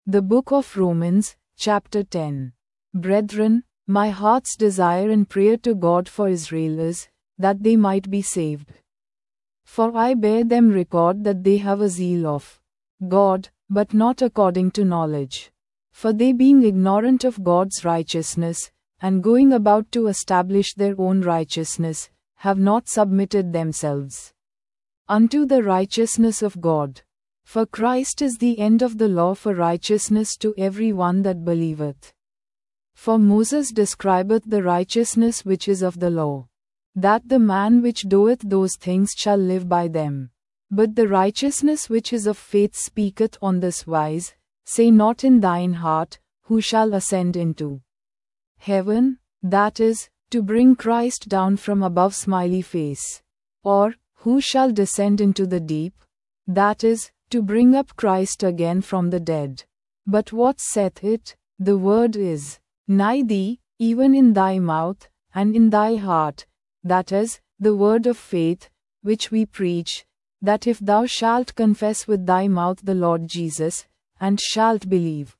The Book of Romans, chapter 10. Brethren, my heart's desire and prayer to God for Israel is, that they might be saved. For I bear them record that they have a zeal of God, but not according to knowledge. For they being ignorant of God's righteousness, and going about to establish their own righteousness, have not submitted themselves unto the righteousness of God. For Christ is the end of the law for righteousness to every one that believeth. For Moses describeth the righteousness which is of the law, that the man which doeth those things shall live by them. But the righteousness which is of faith speaketh on this wise, say not in thine heart, who shall ascend into heaven, that is, to bring Christ down from above smiley face. Or, who shall descend into the deep, that is, to bring up Christ again from the dead. But what saith it? The word is nigh thee, even in thy mouth, and in thy heart, that is, the word of faith, which we preach, that if thou shalt confess with thy mouth the Lord Jesus, and shalt believe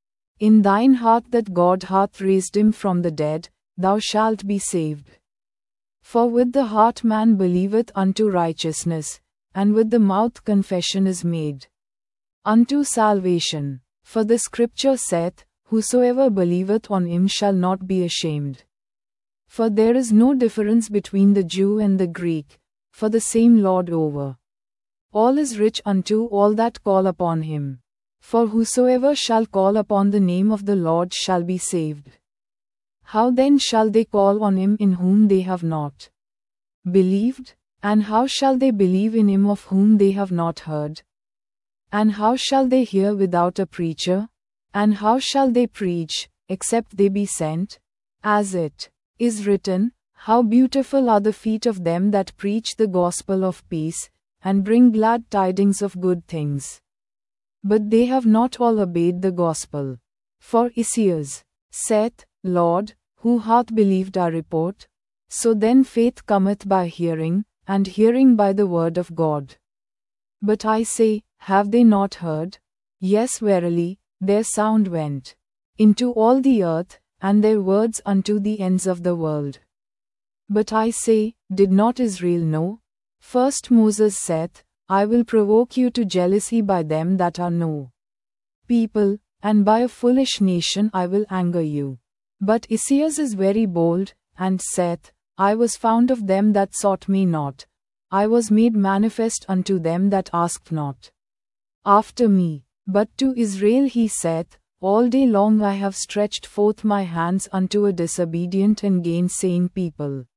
in thine heart that God hath raised him from the dead, thou shalt be saved. For with the heart man believeth unto righteousness, and with the mouth confession is made unto salvation. For the scripture saith, whosoever believeth on him shall not be ashamed. For there is no difference between the Jew and the Greek, for the same Lord over all is rich unto all that call upon him. For whosoever shall call upon the name of the Lord shall be saved. How then shall they call on him in whom they have not believed? And how shall they believe in him of whom they have not heard? And how shall they hear without a preacher? And how shall they preach, except they be sent? As it is written, how beautiful are the feet of them that preach the gospel of peace, and bring glad tidings of good things. But they have not all obeyed the gospel. For Esaias saith, Lord, who hath believed our report? So then faith cometh by hearing, and hearing by the word of God. But I say, have they not heard? Yes, verily, their sound went into all the earth, and their words unto the ends of the world. But I say, did not Israel know? First Moses saith, I will provoke you to jealousy by them that are no people, and by a foolish nation I will anger you. But Esaias is very bold, and saith, I was found of them that sought me not. I was made manifest unto them that asked not after me. But to Israel he saith, all day long I have stretched forth my hands unto a disobedient and gainsaying people.